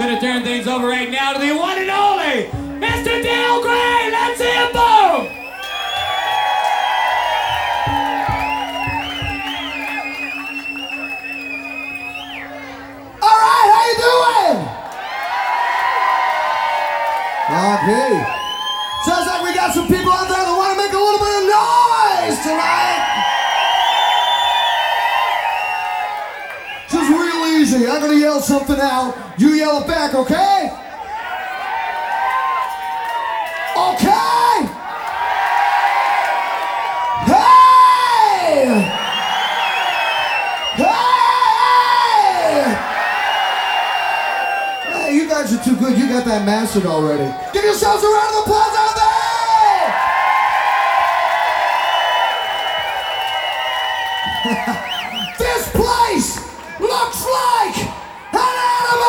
Gonna turn things over right now to the one and only Mr. Dale Gray. Let's see him boom! All right, how you doing? Okay. Sounds like we got some people out there that want to make a little bit of noise tonight. Just real easy. I'm gonna yell something out. You yell it back, okay? Okay. Hey! Hey! Hey, you guys are too good. You got that mastered already. Give yourselves a round of applause out there! This place